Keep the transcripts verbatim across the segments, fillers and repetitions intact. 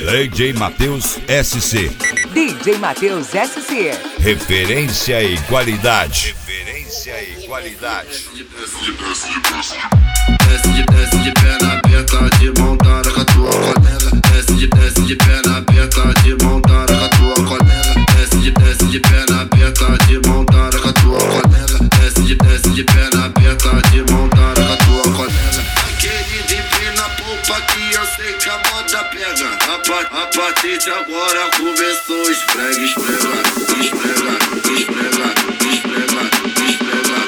D J Matheus S C. D J Matheus S C. Referência e qualidade. Referência e qualidade. Desce de, desce de perna aberta, de mão dada com a tua colega. Desce de, desce de perna aberta, de mão dada com a tua colega. Desce de, desce de perna aberta, de mão dada com a tua colega. Desce de, desce de perna aberta, de mão dada com a tua colega. Aquele de na polpa que eu sei que a moda pega. A, pa, a partir de agora começou esfrega, esfrega, esfrega, esfrega, esfrega, esfrega.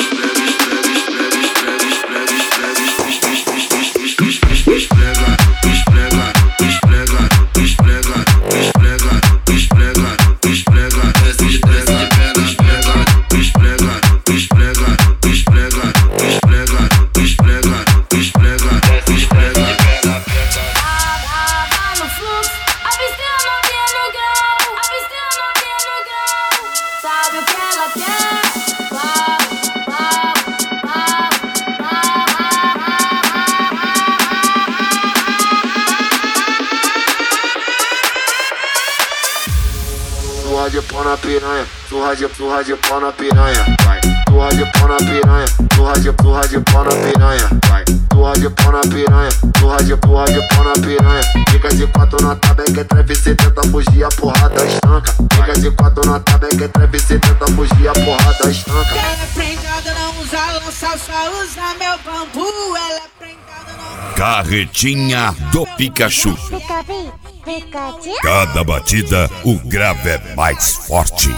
Surra de pau na piranha, surra de, surra de pau na piranha, vai. Surra de pau na piranha, surra de, surra de pau na piranha, vai. Surra de pau na piranha, surra de, surra de pau na piranha. Fica de quatro na tabela que treve, cê tenta fugir, a porrada estanca. Fica de quatro na tabela que treve, cê tenta fugir, a porrada estanca. Ela é prendada, não usa lança, só usa meu bambu. Ela é prendada, não... Carretinha do Pikachu. Cada batida, o grave é mais forte.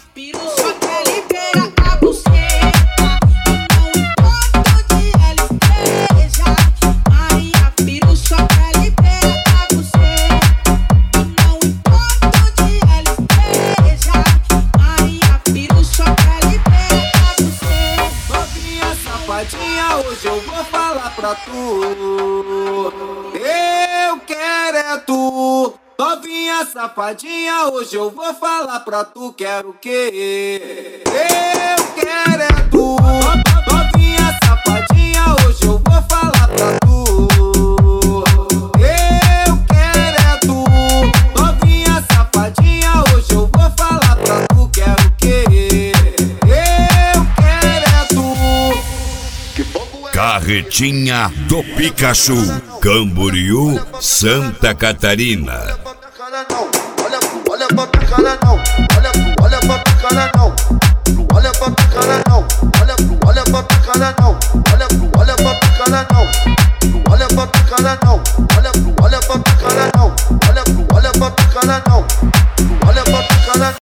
Hoje eu vou falar pra tu, eu quero é tu. Novinha safadinha, hoje eu vou falar pra tu, quero o quê? Eu quero é tu. Novinha safadinha, hoje eu vou falar pra tu, eu quero é tu. Novinha safadinha, hoje eu vou falar pra tu, quero o quê? Carretinha do Pikachu, Camboriú, Santa Catarina. Olha pro, olha pra cara não, olha pro, olha pra cara não, olha pra cara não, olha pro, olha pra cara não, olha pro,